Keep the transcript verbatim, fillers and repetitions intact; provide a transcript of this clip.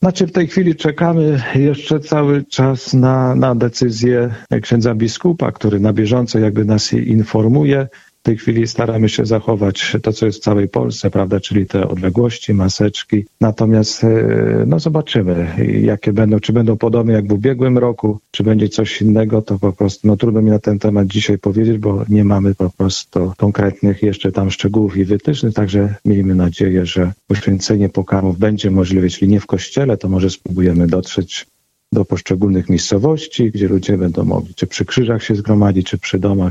Znaczy w tej chwili czekamy jeszcze cały czas na, na decyzję księdza biskupa, który na bieżąco jakby nas informuje. W tej chwili staramy się zachować to, co jest w całej Polsce, prawda, czyli te odległości, maseczki. Natomiast no zobaczymy, jakie będą, czy będą podobne jak w ubiegłym roku, czy będzie coś innego, to po prostu no trudno mi na ten temat dzisiaj powiedzieć, bo nie mamy po prostu konkretnych jeszcze tam szczegółów i wytycznych, także miejmy nadzieję, że poświęcenie pokarmów będzie możliwe, jeśli nie w kościele, to może spróbujemy dotrzeć do poszczególnych miejscowości, gdzie ludzie będą mogli czy przy krzyżach się zgromadzić, czy przy domach